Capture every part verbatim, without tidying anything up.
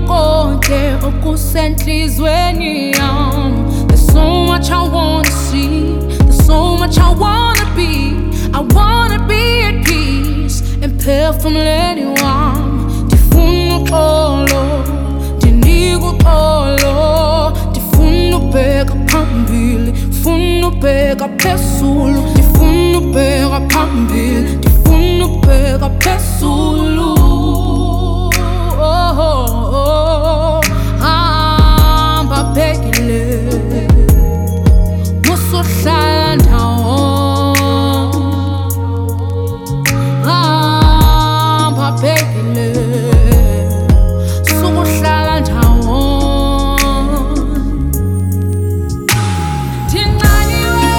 konke okusenhlizweni yami. There's so much I wanna see, there's so much I wanna be. I wanna be at peace emphefumulweni wami. Ndifuna uxolo, ndinika uxolo. Ndifuna ubheka phambili, ndifuna ubheka phezulu. Ndifuna ubheka phambili, ndifuna ubheka phezulu. Oh, oh, oh. Hamba bhekile, musuhlala ndawo. Hamba bhekile, sukuhlala ndawo. Ndinqaniwe,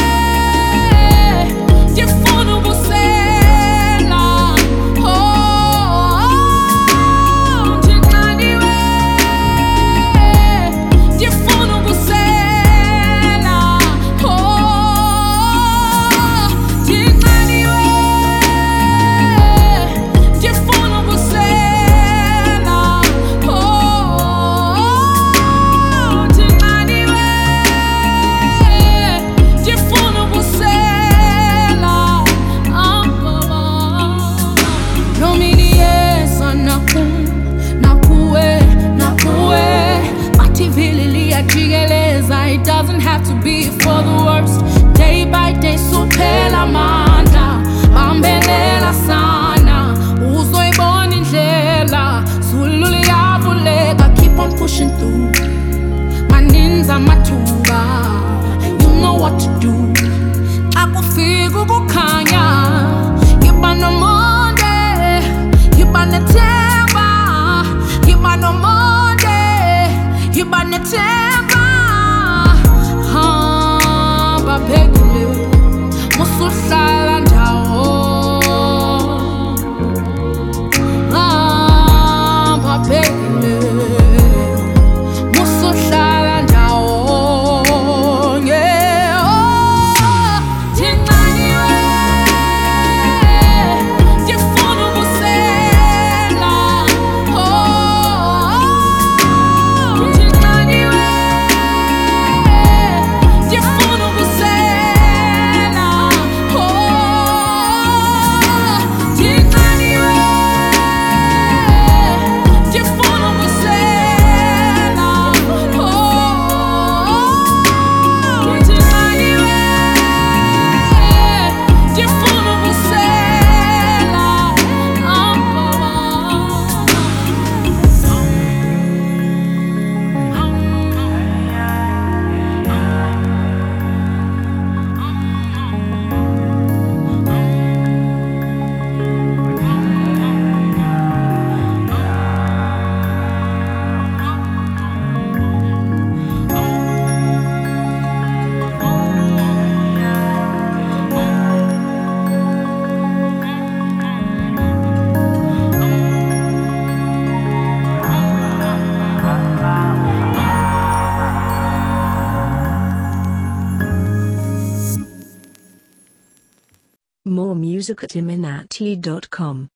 ndifuna ubusela. Oh, ndinqaniwe, ndifuna ubusela. Oh, ndinqaniwe, ndifuna ubusela. Oh, ndinqaniwe, ndifuna ubusela. Ah, baba. Nomini yesa nakum, nakuwe, nakuwe. Bathi vili liyajikeleza, it doesn't have to be for the worst. Day by day suphela amandla, bambelela sana. Uzoyibona indlela, Zulu liyavuleka. Keep on pushing through, maninzi amathuba. You know what to do. Xa kufika ukukhanya, yiba nomonde, yiba nethemba. Yiba nomonde, yiba nethemba. Hamba bhekile, musuhlala ndawo. Hamba bhekile, musuhlala ndawo. Yeah, oh, ndinqaniwe, ndifuna ubusela. Oh, ndinqaniwe, ndifuna ubusela. Oh, ndinqaniwe, ndifuna ubusela. Oh, ndinqaniwe, ndifuna ubusela. Ah, baba. More music at iminati dot com.